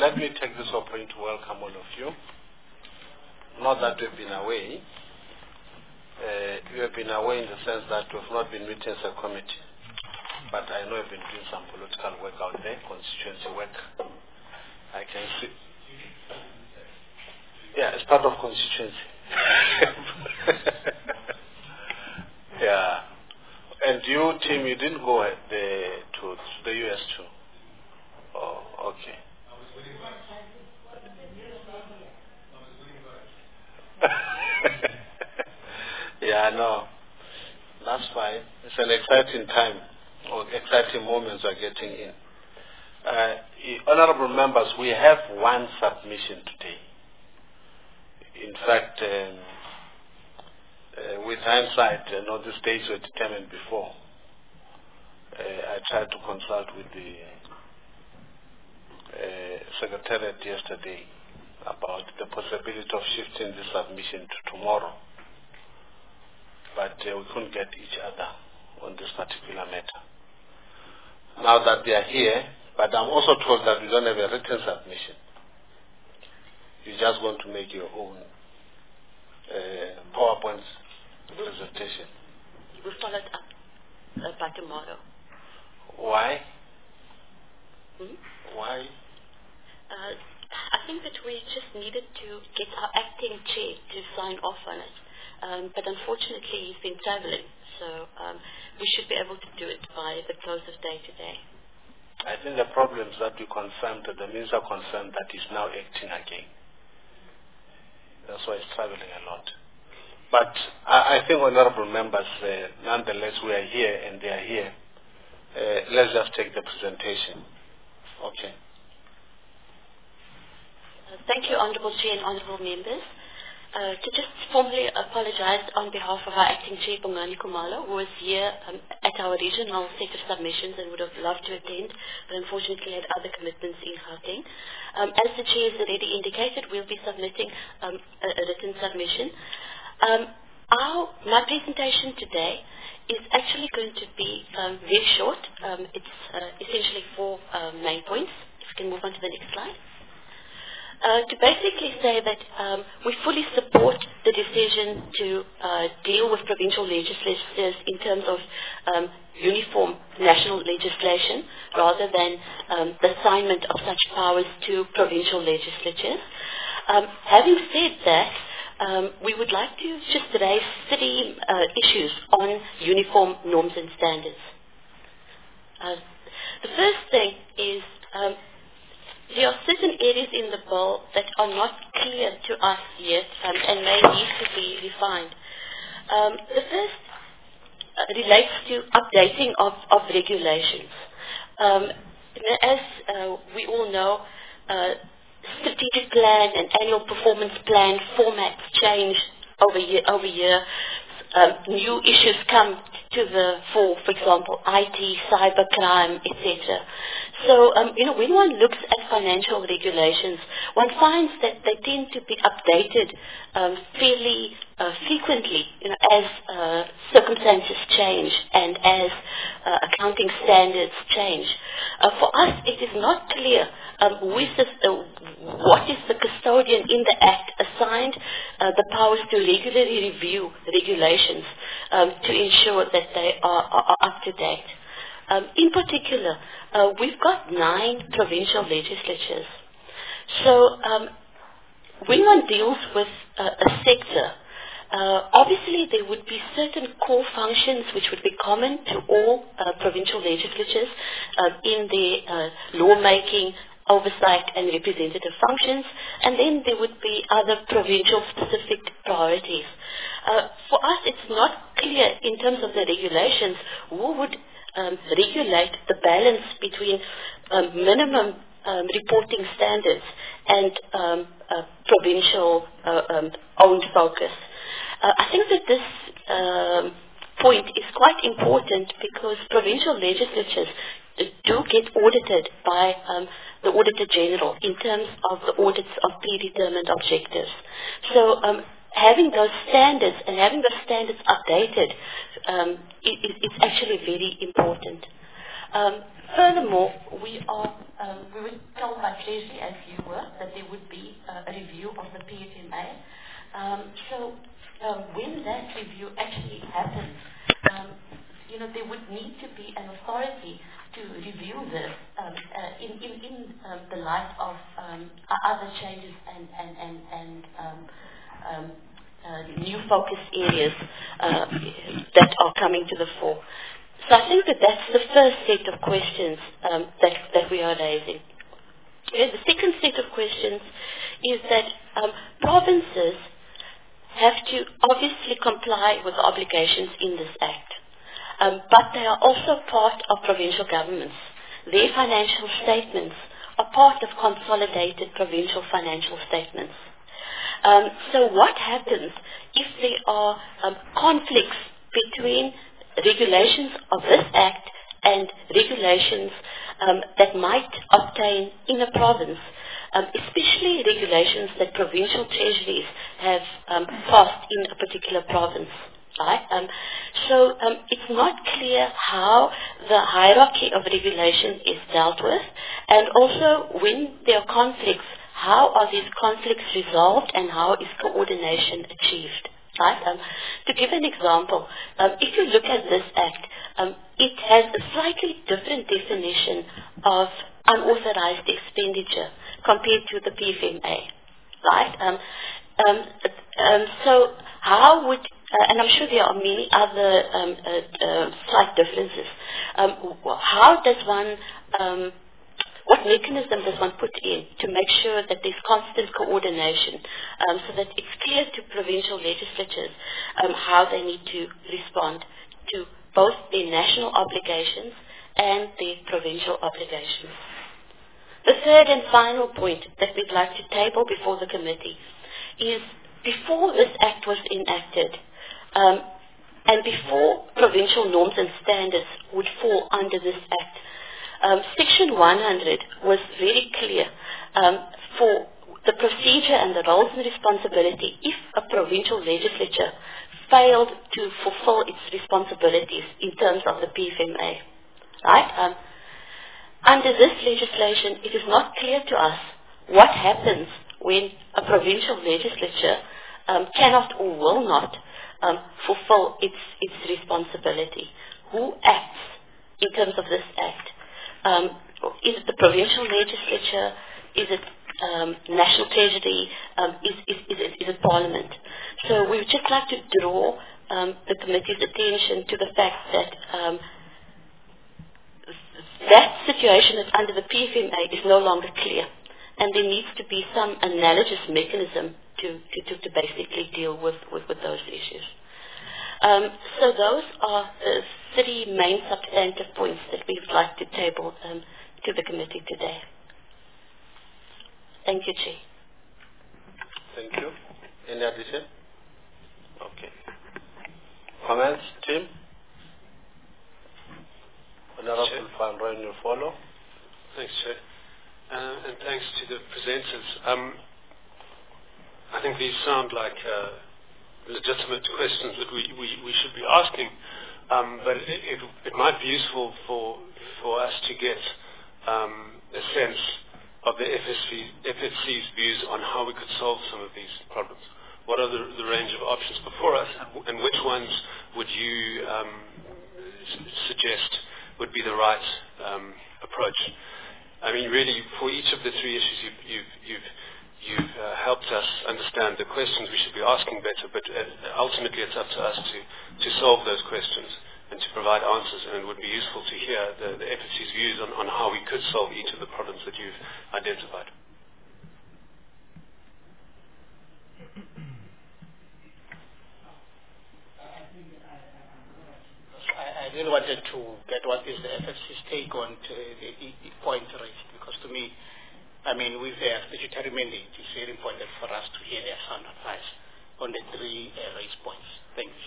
let me take this opportunity to welcome all of you. Not that we've been away. We have been away in the sense that we've not been meeting as a committee. But I know I've been doing some political work out there, constituency work. I can see. Yeah, it's part of constituency. Yeah. And you, Tim, you didn't go to the US too? Oh, okay. Yeah, no. That's fine. It's an exciting time, or exciting moments we're getting in. Honorable members, we have one submission today. In fact, with hindsight, these dates were determined before. I tried to consult with the Secretariat yesterday about the possibility of shifting the submission to tomorrow. But we couldn't get each other on this particular matter. Now that they are here, but I'm also told that we don't have a written submission. You're just going to make your own PowerPoint presentation. You will follow it up by tomorrow. Why? Hmm? Why? I think that we just needed to get our acting chair to sign off on it. But unfortunately, he's been traveling, so we should be able to do it by the close of day today. I think the problem is that we confirmed, that the minister confirmed that he's now acting again. That's why he's traveling a lot. But I think, honorable members, nonetheless, we are here and they are here. Let's just take the presentation. Okay. Thank you, Honorable Chair and Honorable Members. To just formally apologize on behalf of our Acting Chair, Bongani Khumalo, who was here at our regional set of submissions and would have loved to attend, but unfortunately had other commitments in Gauteng. As the Chair has already indicated, we'll be submitting a written submission. My presentation today is actually going to be very short. It's essentially 4 main points. If we can move on to the next slide. To basically say that we fully support the decision to deal with provincial legislatures in terms of uniform national legislation rather than the assignment of such powers to provincial legislatures. Having said that, we would like to just raise 3 issues on uniform norms and standards. The first thing is there are certain areas in the bill that are not clear to us yet and may need to be refined. The first relates to updating of regulations. As we all know, strategic plan and annual performance plan formats change over year. New issues come to the fore, for example, IT, cybercrime, etc. So, when one looks at financial regulations, one finds that they tend to be updated fairly frequently, as circumstances change and as accounting standards change. For us, it is not clear what is the custodian in the Act assigned the powers to regularly review regulations to ensure that they are up to date. In particular, we've got 9 provincial legislatures. So when one deals with a sector, obviously there would be certain core functions which would be common to all provincial legislatures in their lawmaking, oversight and representative functions, and then there would be other provincial specific priorities. For us, it's not clear in terms of the regulations who would regulate the balance between minimum reporting standards and provincial owned focus. I think that this point is quite important because provincial legislatures do get audited by the Auditor General in terms of the audits of predetermined objectives. So having those standards and having those standards updated is actually very important. Furthermore, we are we were told by Treasury, as you were, that there would be a review of the PFMA. When that review actually happens, there would need to be an authority to review this in the light of other changes and new focus areas that are coming to the fore. So I think that's the first set of questions that we are raising. The second set of questions is that provinces have to obviously comply with the obligations in this Act. But they are also part of provincial governments. Their financial statements are part of consolidated provincial financial statements. So what happens if there are conflicts between regulations of this Act and regulations that might obtain in a province, especially regulations that provincial treasuries have passed in a particular province? Right? It's not clear how the hierarchy of regulation is dealt with, and also when there are conflicts, how are these conflicts resolved and how is coordination achieved? Right? To give an example, if you look at this Act, it has a slightly different definition of unauthorized expenditure compared to the PFMA. Right? So how would and I'm sure there are many other slight differences. How does one, what mechanism does one put in to make sure that there's constant coordination so that it's clear to provincial legislatures how they need to respond to both their national obligations and their provincial obligations? The third and final point that we'd like to table before the committee is before this Act was enacted, and before provincial norms and standards would fall under this Act, Section 100 was very clear for the procedure and the roles and responsibility if a provincial legislature failed to fulfill its responsibilities in terms of the PFMA. Right? Under this legislation, it is not clear to us what happens when a provincial legislature cannot or will not fulfill its responsibility. Who acts in terms of this Act? Is it the provincial legislature? Is it National Treasury? Is it Parliament? So we would just like to draw the committee's attention to the fact that that situation that's under the PFMA is no longer clear, and there needs to be some analogous mechanism to basically deal with those issues. So those are the three main substantive points that we would like to table to the committee today. Thank you, Chair. Thank you. Any addition? Okay. Comments, Tim? Honorable Van Rooyen, you follow. Thanks, Chair. And thanks to the presenters. I think these sound like legitimate questions that we should be asking, but it might be useful for us to get a sense of the FSC's views on how we could solve some of these problems. What are the range of options before us, and which ones would you suggest would be the right approach? I mean, really, for each of the three issues, you've helped us understand the questions we should be asking better, but ultimately it's up to us to solve those questions and to provide answers, and it would be useful to hear the FSC's views on how we could solve each of the problems that you've identified. I really wanted to get what is the FSC's take on the point raised, because to me, I mean, with their statutory mandate, it's very important for us to hear their sound advice on the three raised points. Thank you.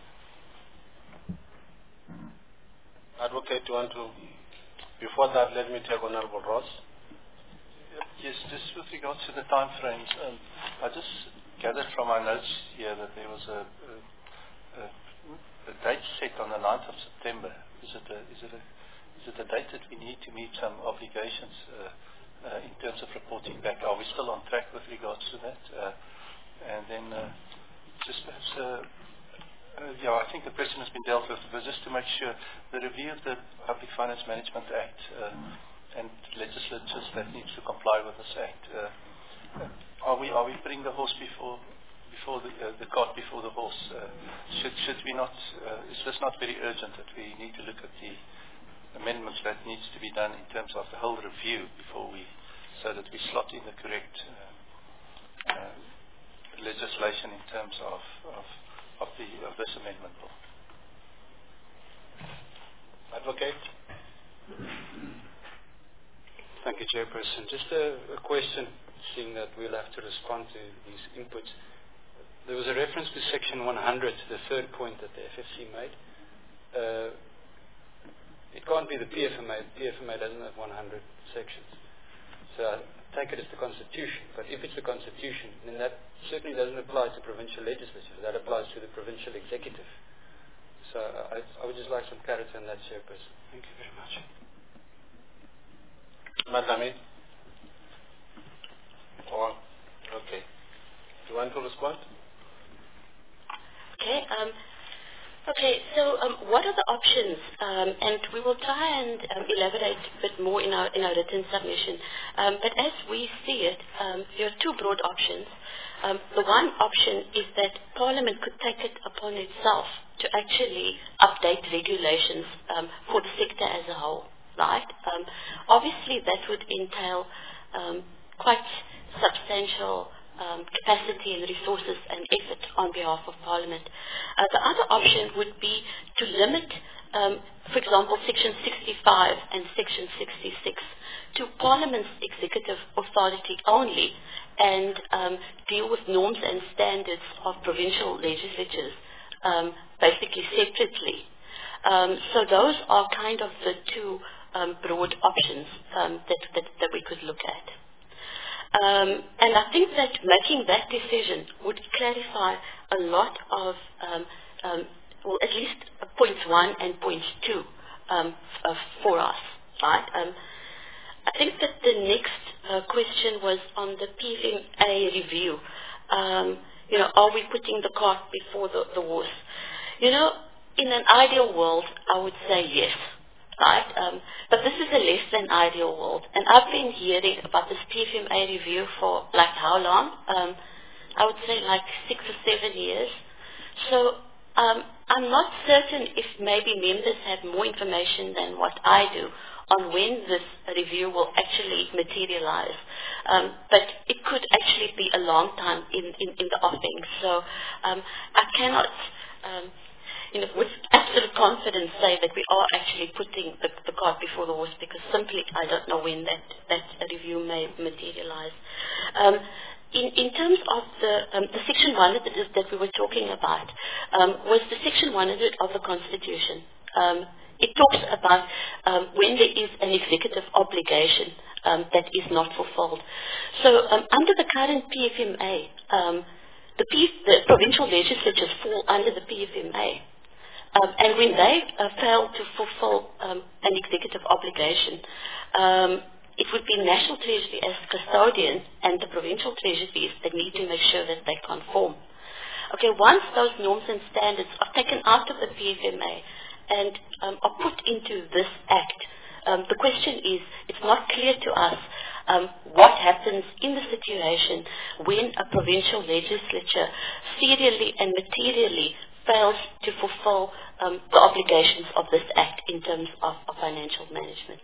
Advocate, you want to? Before that, let me take Honorable Ross. Yes, just with regards to the time frames, I just gathered from my notes here that there was a date set on the 9th of September. Is it is it the date that we need to meet some obligations in terms of reporting back? Are we still on track with regards to that? And then just perhaps, I think the question has been dealt with, but just to make sure, the review of the Public Finance Management Act and legislatures that needs to comply with this Act, are we putting the horse before the cart before the horse? Should we not? Is this not very urgent that we need to look at the amendments that needs to be done in terms of the whole review so that we slot in the correct legislation in terms of this amendment bill? Advocate. Thank you, Chairperson. Just a question, seeing that we'll have to respond to these inputs. There was a reference to Section 100, the third point that the FFC made. It can't be the PFMA. The PFMA doesn't have 100 sections. So I take it as the Constitution. But if it's the Constitution, then that certainly doesn't apply to provincial legislatures. That applies to the provincial executive. So I would just like some clarity on that, Chairperson. Thank you very much. Madam. Okay. Do you want to respond? Okay, so what are the options? And we will try and elaborate a bit more in our written submission. But as we see it, there are two broad options. The one option is that Parliament could take it upon itself to actually update regulations for the sector as a whole, right? Obviously, that would entail quite substantial capacity and resources and effort on behalf of Parliament. The other option would be to limit, for example, Section 65 and Section 66 to Parliament's executive authority only and deal with norms and standards of provincial legislatures basically separately. So those are kind of the two broad options that we could look at. And I think that making that decision would clarify a lot of, well, at least points 1 and points 2 for us, right? I think that the next question was on the PFMA review. Are we putting the cart before the horse? In an ideal world, I would say yes. Right? But this is a less than ideal world. And I've been hearing about this PFMA review for like how long? I would say like 6 or 7 years. So I'm not certain if maybe members have more information than what I do on when this review will actually materialize. But it could actually be a long time in the offing. So I cannot with absolute confidence say that we are actually putting the cart before the horse, because simply I don't know when that review may materialize. In terms of the Section 100 that we were talking about, was the Section 100 of the Constitution. It talks about when there is an executive obligation that is not fulfilled. So under the current PFMA, the provincial legislatures fall under the PFMA. And when they fail to fulfill an executive obligation, it would be National Treasury as custodian and the provincial treasuries that need to make sure that they conform. Okay, once those norms and standards are taken out of the PFMA and are put into this Act, the question is, it's not clear to us what happens in the situation when a provincial legislature serially and materially fails to fulfill the obligations of this Act in terms of financial management.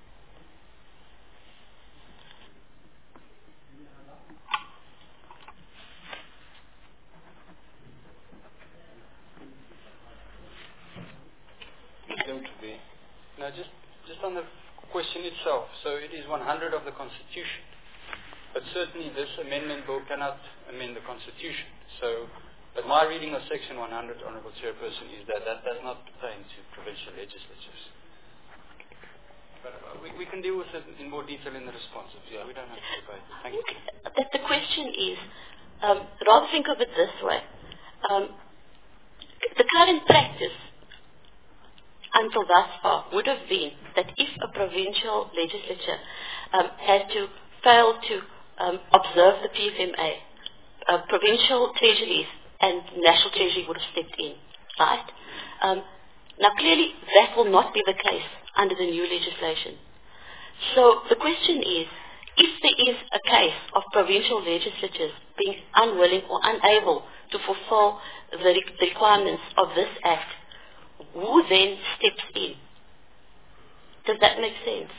It's going to be. Now, just on the question itself, so it is 100 of the Constitution, but certainly this amendment bill cannot amend the Constitution. So, but my reading of Section 100, Honourable Chairperson, is that does not pertain to provincial legislatures. But we can deal with it in more detail in the responses. Yeah, we don't have to debate. Thank you. That the question is, rather think of it this way. The current practice until thus far would have been that if a provincial legislature had to fail to observe the PFMA, provincial treasuries and national treasury would have stepped in, right? Now clearly that will not be the case under the new legislation. So the question is, if there is a case of provincial legislatures being unwilling or unable to fulfill the requirements of this Act, who then steps in? Does that make sense?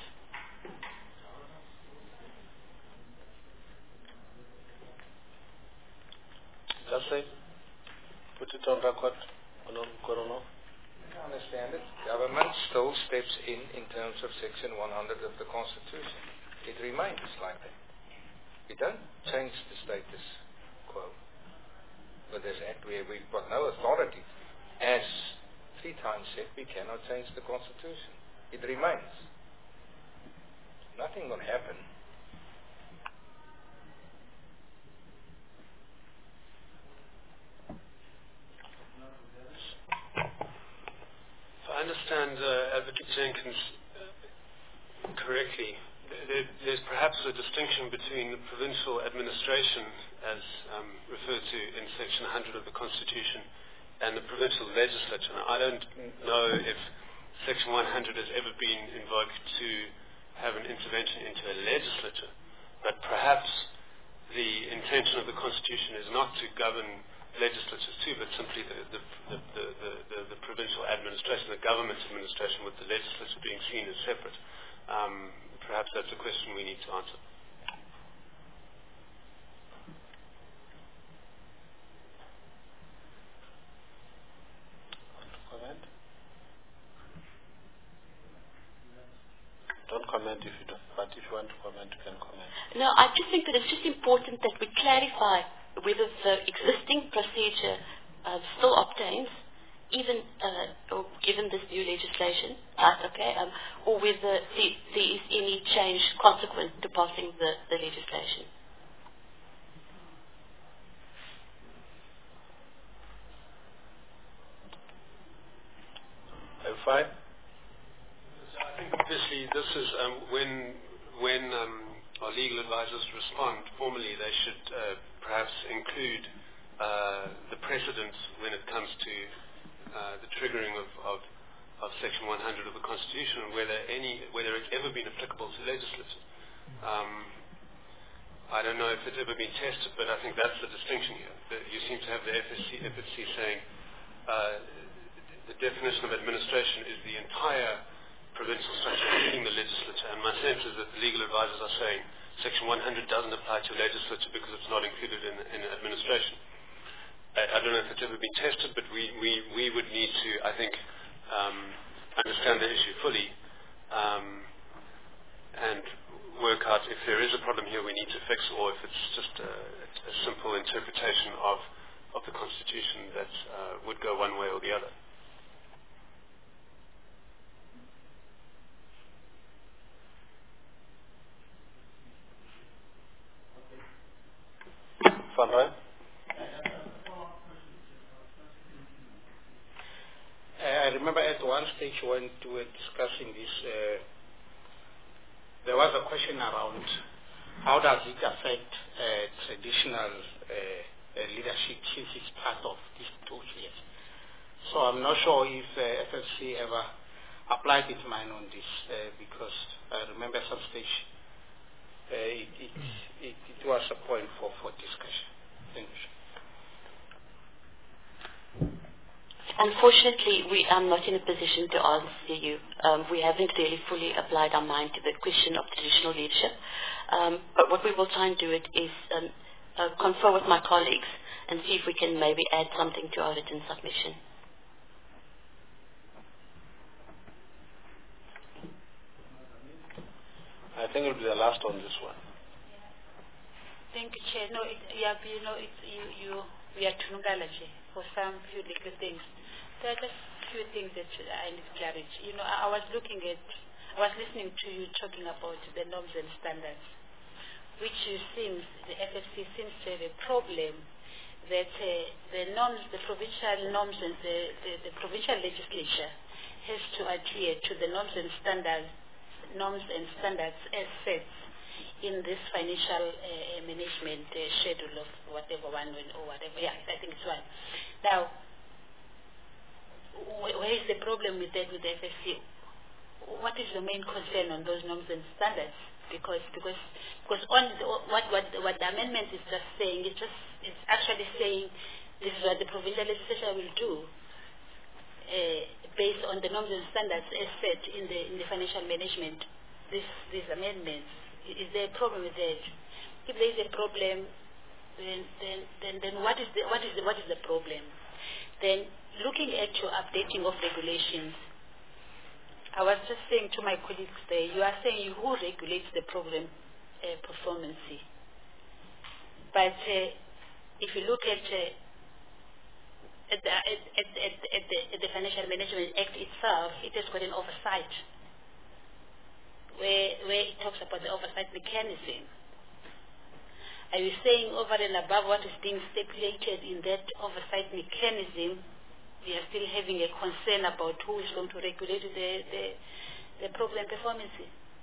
Just say, put it on record, Corono. I understand it. Government still steps in terms of Section 100 of the Constitution. It remains like that. We don't change the status quo with this Act. We've got no authority. As 3 times said, we cannot change the Constitution. It remains. Nothing will happen. If I understand Advocate Jenkins correctly, there's perhaps a distinction between the provincial administration, as referred to in Section 100 of the Constitution, and the provincial legislature. Now, I don't know if Section 100 has ever been invoked to have an intervention into a legislature, but perhaps the intention of the Constitution is not to govern legislatures too, but simply the provincial administration, the government administration, with the legislature being seen as separate. Perhaps that's a question we need to answer. Comment? Don't comment if you don't, but if you want to comment, you can comment. No, I just think that it's just important that we clarify whether the existing procedure still obtains, even or given this new legislation, or whether there is any change consequent to passing the legislation. Are you fine? I think obviously this is when our legal advisors respond formally, they should perhaps include the precedents when it comes to the triggering of Section 100 of the Constitution, and whether it's ever been applicable to legislatures. I don't know if it's ever been tested, but I think that's the distinction here. You seem to have the FSC saying the definition of administration is the entire provincial structure, including the legislature, and my sense is that the legal advisors are saying Section 100 doesn't apply to legislature because it's not included in administration. I don't know if it's ever been tested, but we would need to, I think, understand the issue fully and work out if there is a problem here we need to fix, or if it's just a simple interpretation of the Constitution that would go one way or the other. Van Rijn? I remember at one stage when we were discussing this, there was a question around how does it affect traditional leadership since it's part of these 2 years. So I'm not sure if FFC ever applied its mind on this because I remember at some stage it was a point for discussion. Thank you. Unfortunately, we are not in a position to answer you. We haven't really fully applied our mind to the question of traditional leadership. But what we will try and do it is confer with my colleagues and see if we can maybe add something to our written submission. I think it will be the last on this one. Thank you, Chair. No, we are Tunungalaji for some few legal things. There are just few things that I need clarity. I was listening to you talking about the norms and standards, which the FFC seems to have a problem that the norms, the provincial norms and the provincial legislature has to adhere to the norms and standards as set in this financial management schedule of whatever one or whatever. Yeah, I think it's one. Now, where is the problem with that with the FSC? What is the main concern on those norms and standards? Because on what the amendment is just saying, it's actually saying this is what the provincial legislature will do based on the norms and standards as set in the financial management. These amendments, is there a problem with that? If there is a problem, then what is the problem? Then looking at your updating of regulations, I was just saying to my colleagues there, you are saying who regulates the program performance. But if you look at the Financial Management Act itself, it has got an oversight where it talks about the oversight mechanism. Are you saying over and above what is being stipulated in that oversight mechanism, we are still having a concern about who is going to regulate the program performance?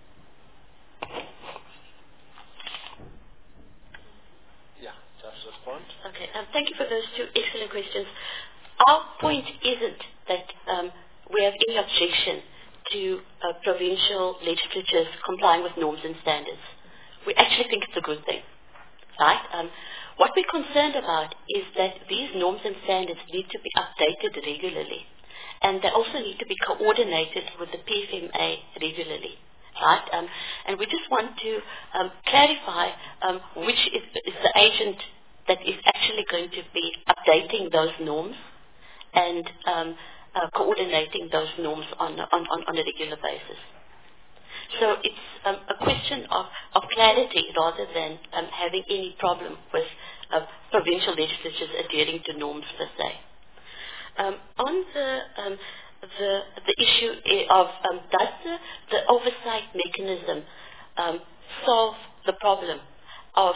Yeah, just respond. Okay, thank you for those two excellent questions. Our point isn't that we have any objection to provincial legislatures complying with norms and standards. We actually think it's a good thing, right? What we're concerned about is that these norms and standards need to be updated regularly, and they also need to be coordinated with the PFMA regularly, right? And we just want to clarify which is the agent that is actually going to be updating those norms and coordinating those norms on a regular basis. So it's a question of clarity rather than having any problem with provincial legislatures adhering to norms per se. On the issue of does the oversight mechanism solve the problem of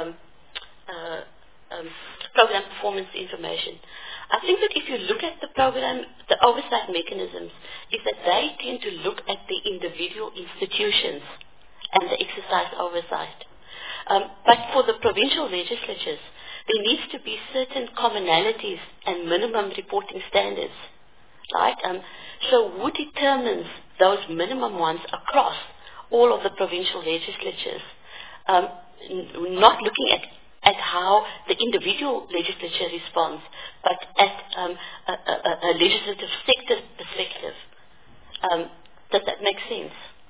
program performance information? I think that if you look at the oversight mechanisms, is that they tend to look at the individual institutions and the exercise oversight. But for the provincial legislatures, there needs to be certain commonalities and minimum reporting standards, right? So who determines those minimum ones across all of the provincial legislatures? Not looking at how the individual legislature responds, but at a legislative sector perspective. Does that make sense?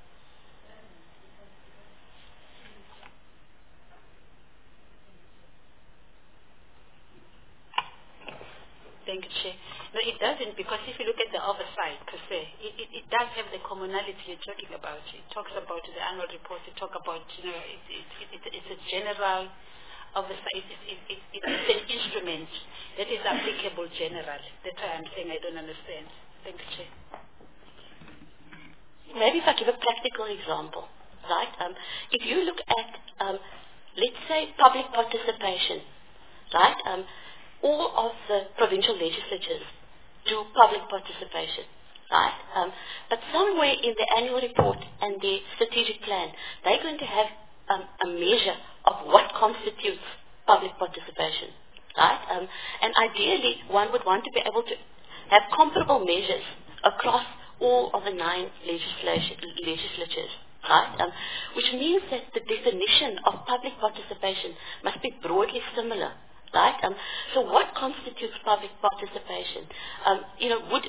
Thank you, Chair. No, it doesn't, because if you look at the oversight per se, it does have the commonality you're talking about. It talks about the annual report. It talks about, it's a general oversight. It's an instrument that is applicable generally. That's why I'm saying I don't understand. Thank you, Chair. Maybe if I give a practical example, right? If you look at, let's say, public participation, right? All of the provincial legislatures do public participation, right? But somewhere in the annual report and the strategic plan, they're going to have a measure of what constitutes public participation, right? And ideally, one would want to be able to have comparable measures across all of the 9 legislatures, right? Which means that the definition of public participation must be broadly similar. Right? So what constitutes public participation? Would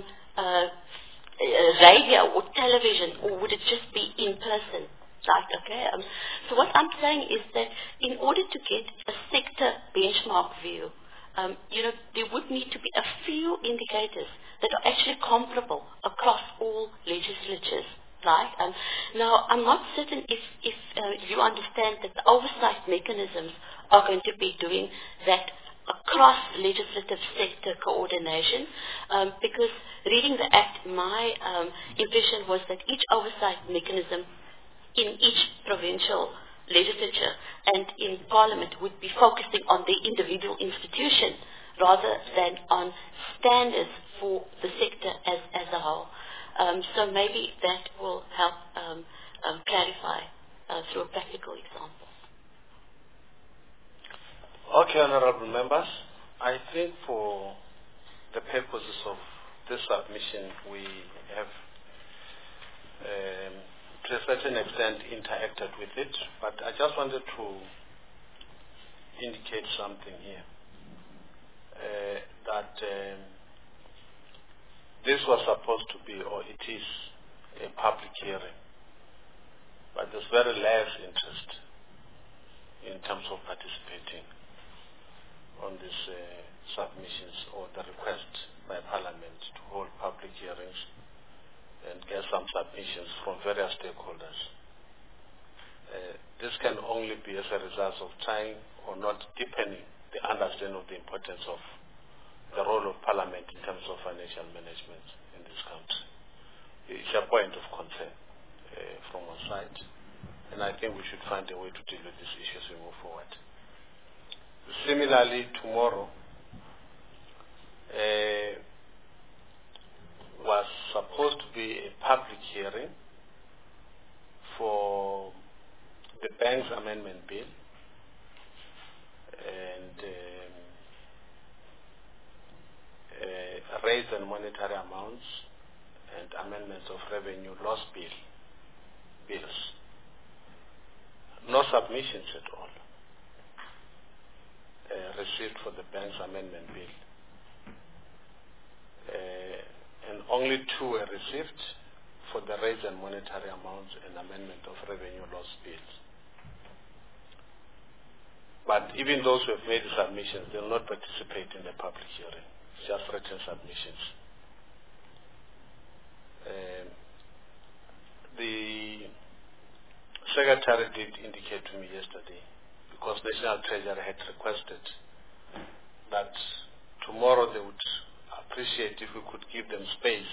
radio or television, or would it just be in person? Right? Okay. So what I'm saying is that in order to get a sector benchmark view, there would need to be a few indicators that are actually comparable across all legislatures. Right? Now, I'm not certain if you understand that the oversight mechanisms are going to be doing that across legislative sector coordination, because reading the Act, my impression was that each oversight mechanism in each provincial legislature and in Parliament would be focusing on the individual institution rather than on standards for the sector as a whole. So maybe that will help clarify through a practical example. Okay, honorable members, I think for the purposes of this submission, we have to a certain extent interacted with it, but I just wanted to indicate something here, that this was supposed to be, or it is, a public hearing, but there's very less interest in terms of participating on these submissions or the request by Parliament to hold public hearings and get some submissions from various stakeholders. This can only be as a result of trying or not deepening the understanding of the importance of the role of Parliament in terms of financial management in this country. It's a point of concern from our side, and I think we should find a way to deal with these issues as we move forward. Similarly, tomorrow was supposed to be a public hearing for the Bank's Amendment Bill and raise and monetary amounts and amendments of revenue loss bills. No submissions at all received for the Bank's Amendment Bill. And only 2 were received for the raise and monetary amounts and amendment of revenue loss bills. But even those who have made the submissions, they will not participate in the public hearing, just written submissions. The Secretary did indicate to me yesterday, because National Treasury had requested that tomorrow they would appreciate if we could give them space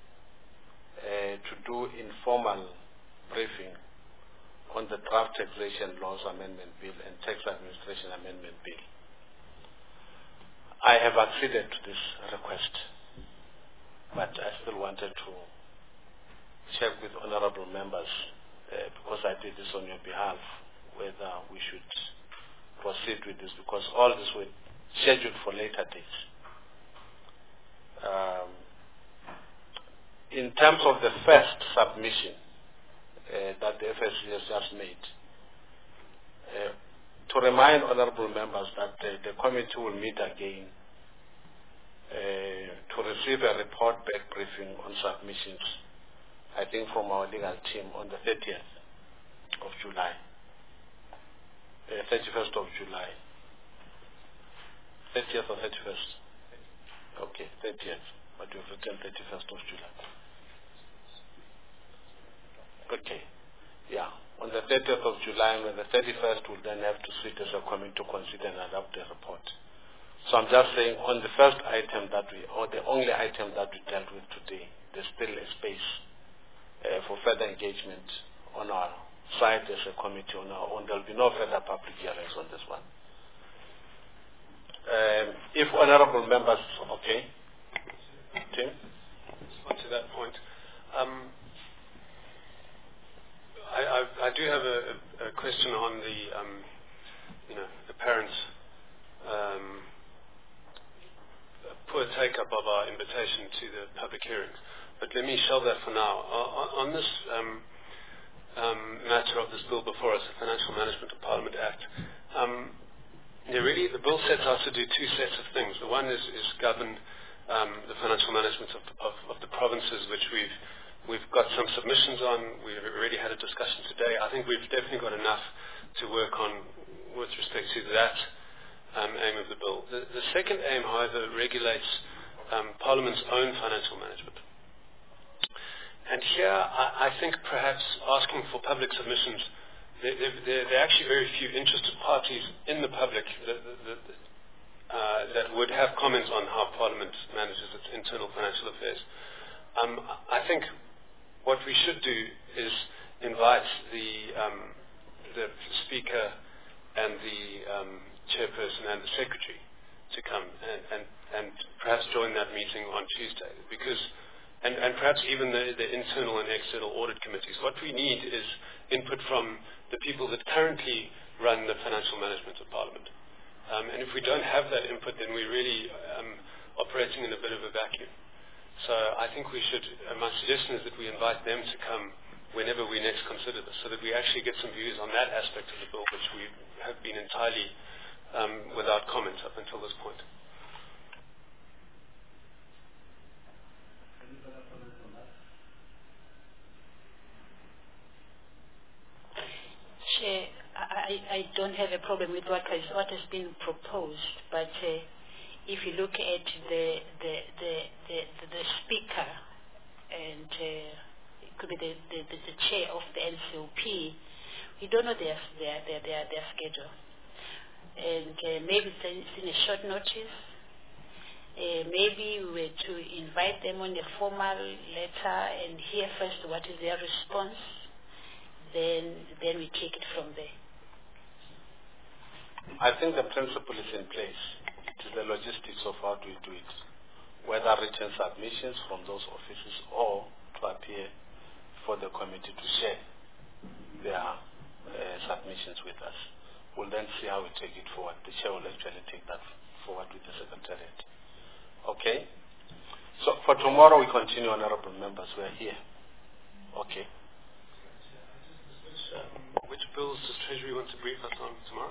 to do informal briefing on the Draft Taxation Laws Amendment Bill and Tax Administration Amendment Bill. I have acceded to this request, but I still wanted to check with honorable members, because I did this on your behalf, whether we should proceed with this, because all this were scheduled for later dates. In terms of the first submission that the FSC has just made, to remind honorable members that the committee will meet again to receive a report back briefing on submissions, I think from our legal team on the 30th of July. 31st of July. 30th or 31st? Okay, 30th. But we've written 31st of July. Okay. Yeah. On the 30th of July and on the 31st, we'll then have to sit as a committee to consider and adopt the report. So I'm just saying on the first item that or the only item that we dealt with today, there's still a space for further engagement on our side as a committee on our own. There will be no further public hearings on this one. If honorable members, okay. Tim? On to that point. I do have a question on the apparent poor take-up of our invitation to the public hearings. But let me shelve that for now. On this matter of this bill before us, the Financial Management of Parliament Act, really the bill sets out to do 2 sets of things. The one is govern the financial management of the provinces, which we've got some submissions on. We've already had a discussion today. I think we've definitely got enough to work on with respect to that aim of the bill. The second aim, however, regulates Parliament's own financial management. And here, I think perhaps asking for public submissions, there are actually very few interested parties in the public that would have comments on how Parliament manages its internal financial affairs. I think what we should do is invite the Speaker and the Chairperson and the Secretary to come and perhaps join that meeting on Tuesday, because and perhaps even the internal and external audit committees. What we need is input from the people that currently run the financial management of Parliament. And if we don't have that input, then we're really operating in a bit of a vacuum. So I think we should, my suggestion is that we invite them to come whenever we next consider this, so that we actually get some views on that aspect of the bill, which we have been entirely without comment up until this point. Chair, I don't have a problem with what has been proposed, but if you look at the speaker and it could be the chair of the NCOP, we don't know their schedule, and maybe it's in a short notice. Maybe we were to invite them on a formal letter and hear first what is their response. Then we take it from there. I think the principle is in place. It is the logistics of how do we do it, whether written submissions from those offices or to appear for the committee to share their submissions with us. We'll then see how we take it forward. The chair will actually take that forward with the secretariat. Okay? So for tomorrow we continue, honorable members. We are here. Okay. Which bills does Treasury want to brief us on tomorrow?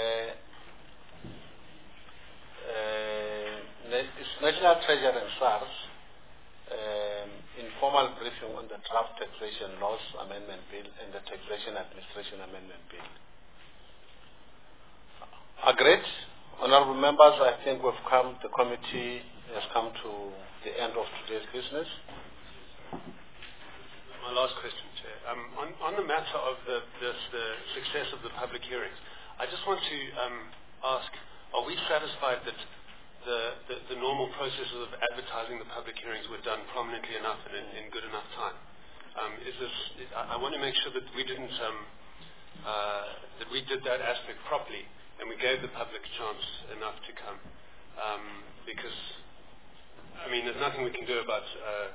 It's National Treasury and SARS informal briefing on the draft taxation laws amendment bill and the taxation administration amendment bill. Agreed? Honorable members, I think the committee has come to the end of today's business. My last question, Chair. On the matter of the success of the public hearings, I just want to ask, are we satisfied that the normal processes of advertising the public hearings were done prominently enough and in good enough time? I want to make sure that we didn't that we did that aspect properly and we gave the public a chance enough to come, because I mean there's nothing we can do about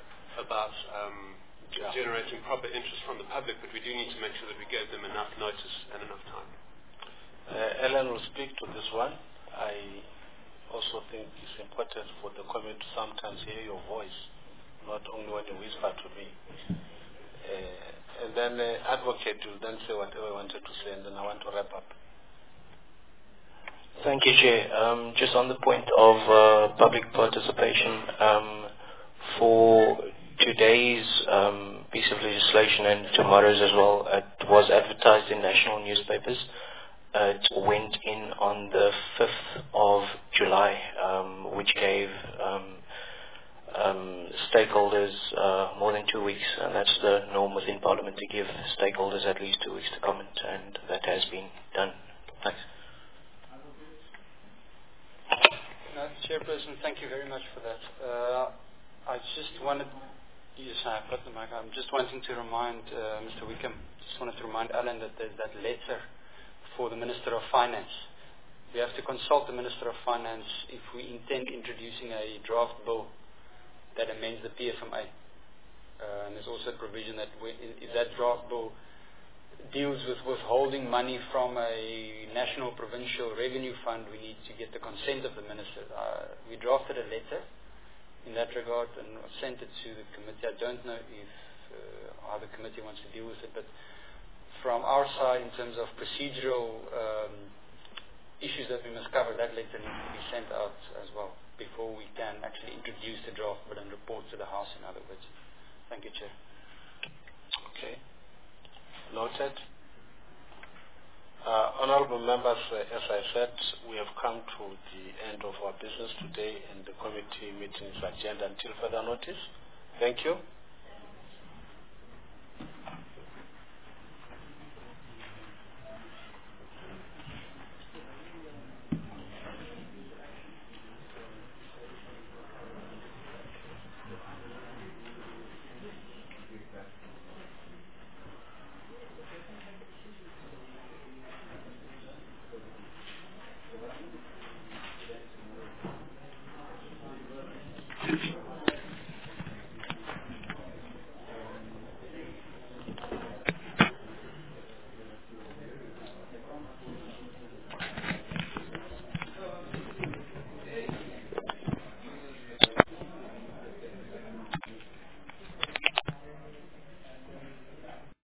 generating proper interest from the public, but we do need to make sure that we gave them enough notice and enough time. Ellen will speak to this one. I also think it's important for the committee to sometimes hear your voice, not only when you whisper to me. And then advocate will then say whatever I wanted to say, and then I want to wrap up. Thank you, Chair. Just on the point of public participation, for today's piece of legislation and tomorrow's as well, it was advertised in national newspapers. It went in on the 5th of July, which gave stakeholders more than 2 weeks, and that's the norm within Parliament, to give stakeholders at least 2 weeks to comment, and that has been done. Thanks. Chairperson, thank you very much for that. I just wanted, yes, I've got the mic. I'm just wanting to remind Mr. Wickham, just wanted to remind Alan that there's that letter for the Minister of Finance. We have to consult the Minister of Finance if we intend introducing a draft bill that amends the PFMA. And there's also a provision that if that draft bill deals with withholding money from a national provincial revenue fund, we need to get the consent of the Minister. We drafted a letter in that regard and sent it to the committee. I don't know if how the committee wants to deal with it, but from our side, in terms of procedural issues that we must cover, that letter needs to be sent out as well before we can actually introduce the draft bill and report to the House, in other words. Thank you, Chair. Okay. Noted. Honorable members, as I said, we have come to the end of our business today, and the committee meeting is adjourned until further notice. Thank you.